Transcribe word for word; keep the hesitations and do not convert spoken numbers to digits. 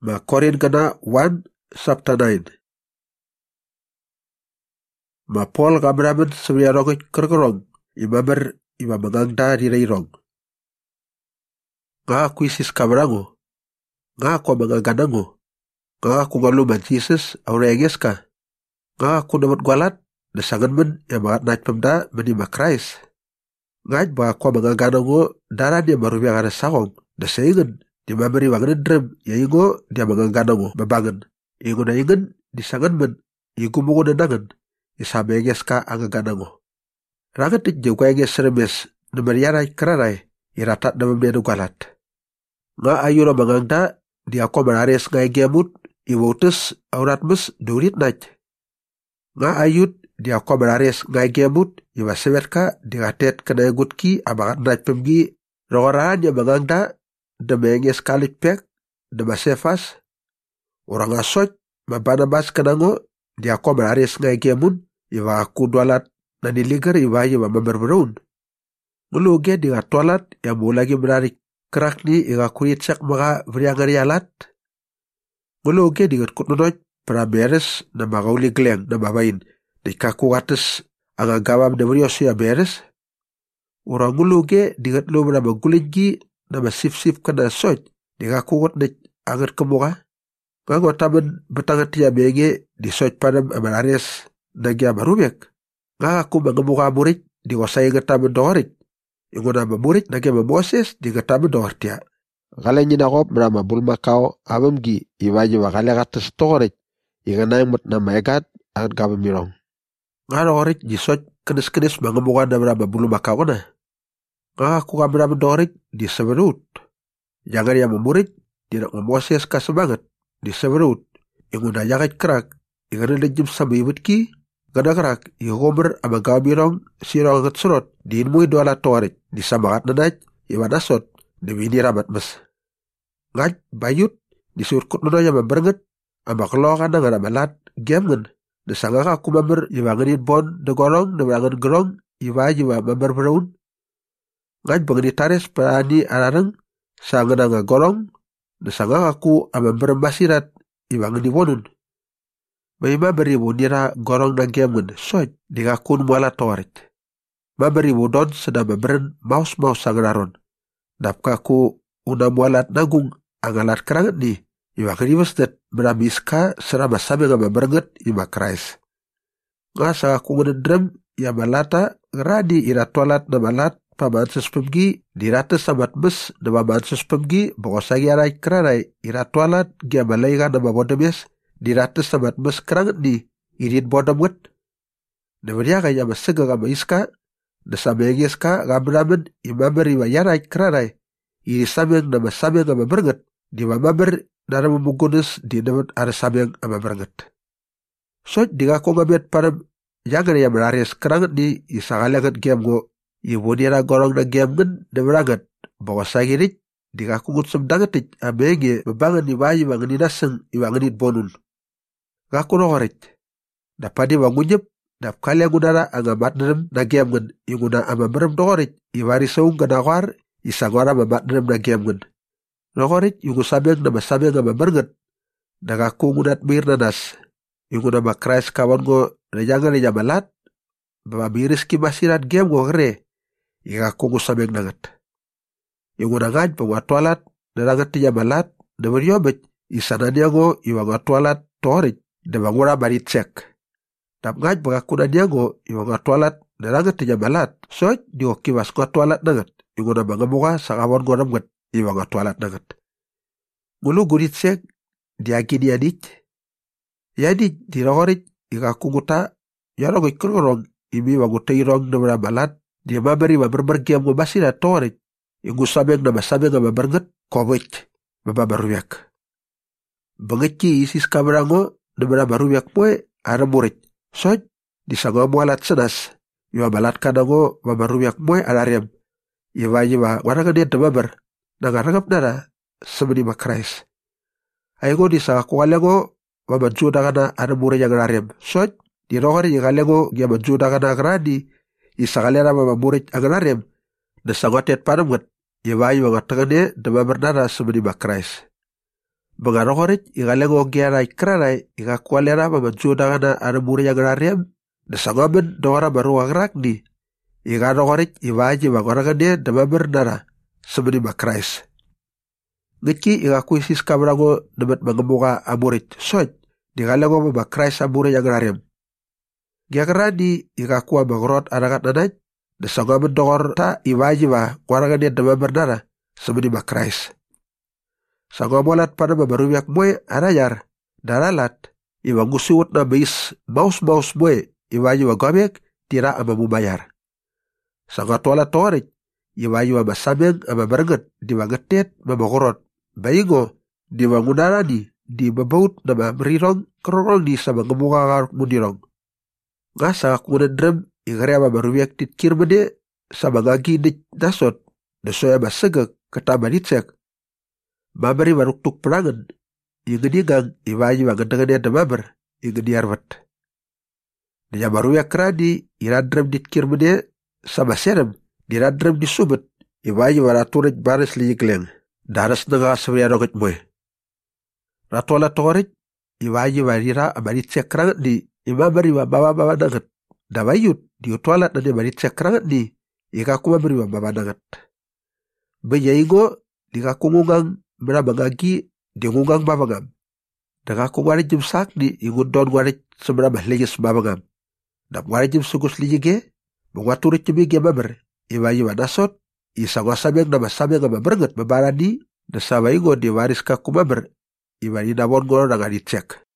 Ma Korin gana one chapter nine. Ma Paul kamraman sebenarnya rongit kerkerong. Imamer ima mangangda rirairong. Nga aku isis kamrango. Nga ako mangaganango. Nga ako ngaluman Jesus aureges ka. Nga ako namat gwalat. Nasangan man yang mga naik pemda menima Christ. Nga't ba ako mangaganango dara dia marubiyang ada sawong. Nasaingan. Di maberi wangan drum, ya ingo dia mangangana mo, babangan. Ingo na ingan, di sangan man, ingo mo ko na nangan, isabi nges ka ang agana mo. Rangat din yung kaya nges remes, na mariyaray kararay, iratat na mamaya galat. Nga ayo na mangangda, di ako marares nga igiamut, iwotes, aurat mas, durit naj. Nga ayut, di ako marares nga igiamut, iwasewer ka, di ngatet ka na yagut ki, amangat naj pemgi, rongaraan niya mangangda, da menges kalik pek, da masefas, orang asot, mabanabas kanango, di ako marares nga igiamun, iwa aku dualat na niligar iwa iwa mamarmaroon. Nguluge di nga tualat, yang mo lagi menarik kerak ni, iwa kuritsak mga vriangarialat. Nguluge di nga kutnunoj, para beres na mga uligleng na mabain, di kakuwates ang agawam na vriyosi ya beres. Orang nguluge di nga tlo na magulidgi, na masif-sif ka na soj, di nga kuwat na angat ka mukha. Nga nga taman batangat tiya benge, di soj panam amarares na gya marumyak. Nga ako mga mukha murit, di wasay nga taman doharit. Yung na mamurit na gya mamoses, di nga taman dohar tiya. Kalay niya na ko, marama bulmakao, amam gi, iwaji wa kalay katas toharit, yung na yung mat na maegat, angat ka mamirong. Nga doharit, di soj kanis-kanis mga mukha na marama bulmakao na. Nga aku kamera mendorik di seberut. Jangan yang memurid tidak memoses ka semangat di seberut. Yang udah jangan kerak. Yang ada lejim sama ibut ki. Gana kerak. Yang ngomer ama gawirong sirong ngat serot. Di inmui doala toarik. Di samangat nanaj. Iwan asot. Demi ini ramat mes. Ngaj bayut. Di surkut nunanya memberenget. Ama kelokan na ngana malat. Giamngan. Nasangak aku member. Iwanganin bon. Negorong. Nemangan gerong. Iwa iwa member beraun. Ngaj bang ditares perani ararang sangan nga golong na sangang aku ama berembasirat ibang ni wonun. May maberibu nira golong na giamun soj di ngakun muala toarit. Maberibu don sedang memberen maus-maus sangararon. Napka ku una mualat nagung angalat kerangat ni ibang ni wasdet beramiska serama sabi nga maberenget ima Christ. Nga sang aku ngenendrem ya malata ngeradi ira toalat na malat paman sespemgi dirates sabat mes na paman sespemgi bokosagi aray keraray ira tualat gia malayga na mabodames dirates sabat mes kerangat ni irin bodamwet na mariaga ya masega nga maiska na sameges ka gamramen imamari wayaray keraray iri sameng na masameng nga maberenget di mamaber na namamugunes di naman ara sameng nga maberenget. So di nga ko nga bet param yagan ya marares kerangat ni isangalagat giam go ibu nira gorong na giamgan na marangat. Bawa sagirit, di ka kungut samdangatit, amenge, mabangan ni wayi mga ninasang iwanganit bonun. Ngako na korit, napadi wangunyap, napkali ang unara ang amatnanam na giamgan, yung una amabaram na korit, iwari sa unga na kwar, isang wara mamatnanam na giamgan. Na korit, yung usabyang na masabyang ang amabarangat, nakakungunat mir na nas, yung una makrais kawan ko, na yangan na yamalat, mamabiris ki masirat giam ko kare, yang aku ngusabeng nangat. Yung unangad pangwatwalat, nanangat niya malat, na mariyobet, isana niya ngo, yung atwalat torit, na mangura maritsek. Tapngad pangakunan niya ngo, yung atwalat, nanangat niya malat, so, di ko kiwas ko atwalat nangat, yung unang mga muka, sa kawan ko namgat, yung atwalat nangat. Ngulu gunitsek, di agi niya nit, yanit, di rakorit, yung aku nguta, yarong ikurong, imi wangutayrong na maramalat, dia maberi maberbergi ang mabasi na torit, yung usabeng na masabeng na maberget, kowit, mababaruyak. Bangit ki isis kamerango, na mabaruyak mo eh, ara murit. So, di sa nga mualat sanas, yung mabalat ka na ngo, mabaruyak mo eh, alarem. Iwa iwa, warang nga na mabar, nangarangap na na, sa manima Christ. Ay ngo, di sa kuwala ngo, mamadjuda ka na, ara murit yung alarem. So, di rokari yung kala ngo, yamadjuda ka na agradi, isa kalera mamamurit ang alarem na sangotet panamgat iwayo ang atangane na mabernara sa manima Christ. Bangarokorit igalengo giara ikrarai igakwalera mamajudangana anamuri yagrariam desangomen dora baru agrakni igarokorit iwaji bagoragane damaber nara semeni makrais. Ngiki igakuisis kabrago demet mangemuka amurit soj digalengo mamakrais amuri yagrariam. Giagradi igakua magrot aragat nanaj desangomen dogor ta iwaji ba goragane damaber nara semeni makrais. Sangomolat pada babaruyak mwe arayar daralat iwa ngusiwut na mais maus-maus mwe iwaji wa gomek tira ama mubayar. Sangotola torik iwaji wa basameng ama barenget di wangetet mamagorot baingo di wangunarani di babaut na mamrirong kerorong di sama ngemunga garuk mundirong. Ngasa kunan drem igare babaruyak titkirmene sama ngagi nik nasot desoya basegek ketamanitsek. Mabari waruktuk perangan, ingenigang iwaji wangendengan ada mabar, ingeniarwat. Dia baru ya keradi, iradrem ditkirmene sama serem, diradrem disubet, iwaji waraturit baris liyikleng, daras nega sewiya roget moy. Ratuala torit, iwaji warira amaritse kerangat di, imabari wa bawa-bawa nangat. Dawayut, diutualat nani amaritse kerangat di, ikakuma beri wa bawa nangat. Benyaigo, dikakungungang Menabangagi di ngungang babangam. Daga ko wari jim sak di ingudon wari seberapa legis babangam. Dap wari jim sugus lijige, mengwaturit jimige baber, iwayi wanasot, isagwa sameng nama sameng ama berenget babarani, desawa ingo di waris kaku baber, iwayi nawon goro nanga dicek.